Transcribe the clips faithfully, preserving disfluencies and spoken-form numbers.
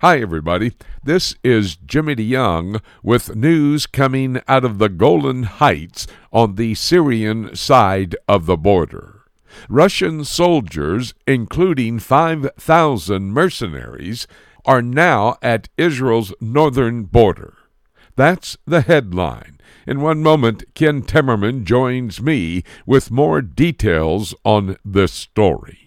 Hi, everybody. This is Jimmy DeYoung with news coming out of the Golan Heights on the Syrian side of the border. Russian soldiers, including five thousand mercenaries, are now at Israel's northern border. That's the headline. In one moment, Ken Timmerman joins me with more details on this story.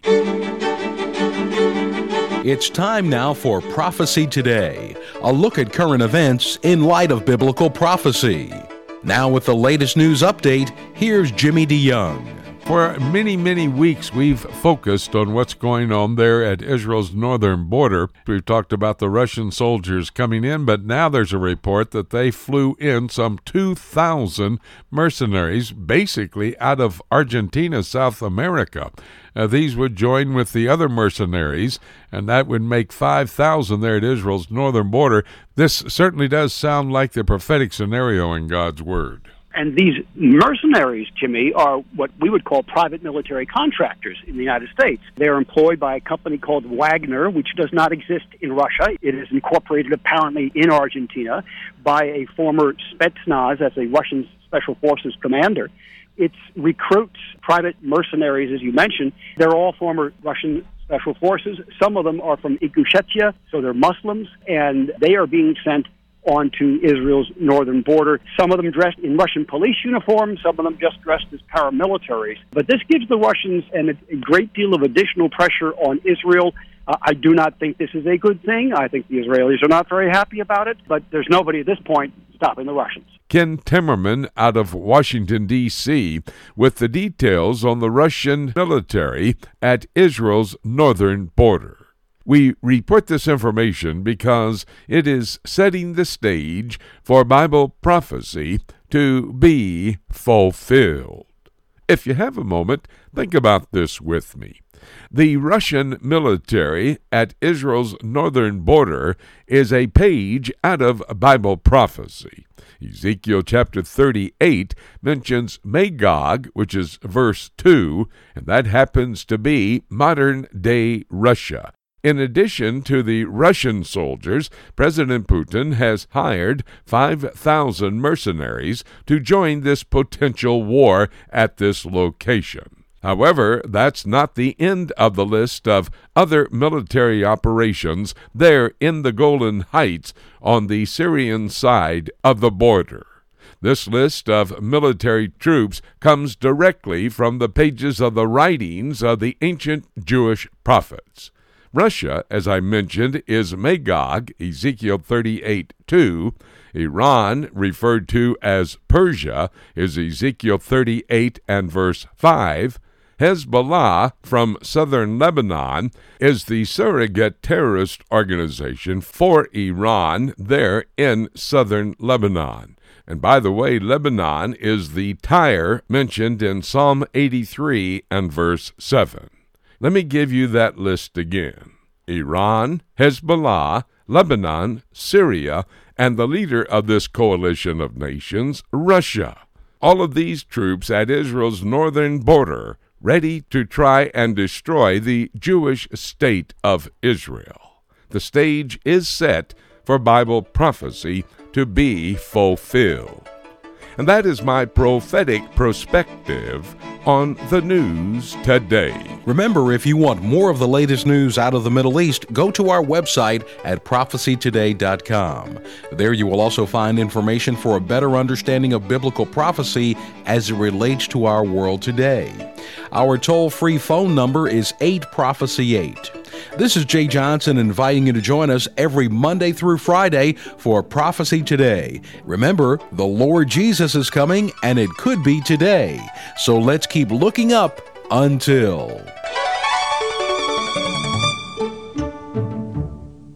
It's time now for Prophecy Today, a look at current events in light of biblical prophecy. Now with the latest news update, here's Jimmy DeYoung. For many, many weeks, we've focused on what's going on there at Israel's northern border. We've talked about the Russian soldiers coming in, but now there's a report that they flew in some two thousand mercenaries, basically out of Argentina, South America. Uh, these would join with the other mercenaries, and that would make five thousand there at Israel's northern border. This certainly does sound like the prophetic scenario in God's Word. And these mercenaries, Jimmy, are what we would call private military contractors in the United States. They're employed by a company called Wagner, which does not exist in Russia. It is incorporated apparently in Argentina by a former Spetsnaz, as a Russian Special Forces commander. It recruits private mercenaries, as you mentioned. They're all former Russian Special Forces. Some of them are from Ingushetia, so they're Muslims, and they are being sent onto Israel's northern border. Some of them dressed in Russian police uniforms, some of them just dressed as paramilitaries. But this gives the Russians an, a great deal of additional pressure on Israel. Uh, I do not think this is a good thing. I think the Israelis are not very happy about it, but there's nobody at this point stopping the Russians. Ken Timmerman out of Washington, D C, with the details on the Russian military at Israel's northern border. We report this information because it is setting the stage for Bible prophecy to be fulfilled. If you have a moment, think about this with me. The Russian military at Israel's northern border is a page out of Bible prophecy. Ezekiel chapter thirty-eight mentions Magog, which is verse two, and that happens to be modern-day Russia. In addition to the Russian soldiers, President Putin has hired five thousand mercenaries to join this potential war at this location. However, that's not the end of the list of other military operations there in the Golan Heights on the Syrian side of the border. This list of military troops comes directly from the pages of the writings of the ancient Jewish prophets. Russia, as I mentioned, is Magog, Ezekiel thirty-eight two. Iran, referred to as Persia, is Ezekiel thirty-eight and verse five. Hezbollah, from southern Lebanon, is the surrogate terrorist organization for Iran there in southern Lebanon. And by the way, Lebanon is the Tyre mentioned in Psalm eighty-three and verse seven. Let me give you that list again. Iran, Hezbollah, Lebanon, Syria, and the leader of this coalition of nations, Russia. All of these troops at Israel's northern border, ready to try and destroy the Jewish state of Israel. The stage is set for Bible prophecy to be fulfilled. And that is my prophetic perspective on the news today. Remember, if you want more of the latest news out of the Middle East, go to our website at prophecy today dot com. There you will also find information for a better understanding of biblical prophecy as it relates to our world today. Our toll-free phone number is eight prophecy eight. This is Jay Johnson inviting you to join us every Monday through Friday for Prophecy Today. Remember, the Lord Jesus is coming, and it could be today. So let's keep looking up until...